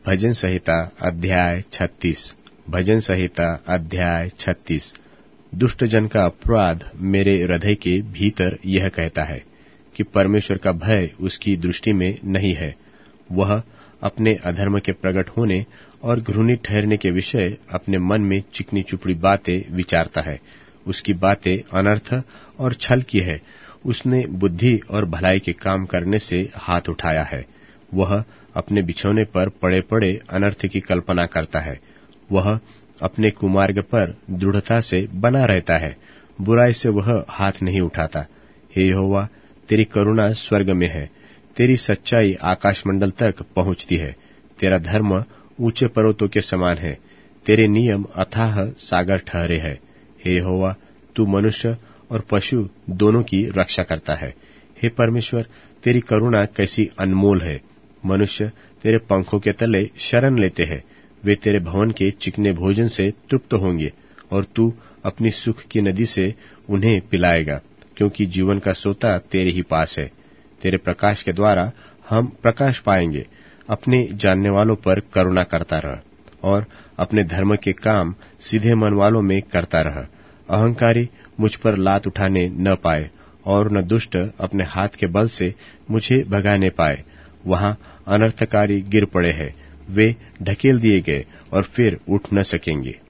भजन संहिता अध्याय 36। भजन संहिता अध्याय 36। दुष्ट जन का अपराध मेरे हृदय के भीतर यह कहता है कि परमेश्वर का भय उसकी दृष्टि में नहीं है। वह अपने अधर्म के प्रकट होने और घृणित ठहरने के विषय अपने मन में चिकनी चुपड़ी बातें विचारता है। उसकी बातें अनर्थ और छल की है। उसने बुद्धि और भलाई के काम करने से हाथ उठाया है। वह अपने बिछौने पर पड़े पड़े अनर्थ की कल्पना करता है। वह अपने कुमार्ग पर दृढ़ता से बना रहता है। बुराई से वह हाथ नहीं उठाता। हे यहोवा, तेरी करुणा स्वर्ग में है। तेरी सच्चाई आकाशमंडल तक पहुंचती है। तेरा धर्म ऊंचे पर्वतों के समान है। तेरे नियम अथाह सागर ठहरे है। हे यहोवा, तू मनुष्य और पशु दोनों की रक्षा करता है। हे परमेश्वर, तेरी करुणा कैसी अनमोल है। मनुष्य तेरे पंखों के तले शरण लेते हैं। वे तेरे भवन के चिकने भोजन से तृप्त होंगे और तू अपनी सुख की नदी से उन्हें पिलाएगा, क्योंकि जीवन का सोता तेरे ही पास है। तेरे प्रकाश के द्वारा हम प्रकाश पाएंगे। अपने जानने वालों पर करुणा करता रह और अपने धर्म के काम सीधे मन वालों में करता रह। अहंकारी मुझ पर लात उठाने न पाए और न दुष्ट अपने हाथ के बल से मुझे भगाने पाए। वहां अनर्थकारी गिर पड़े हैं। वे ढकेल दिए गए और फिर उठ न सकेंगे।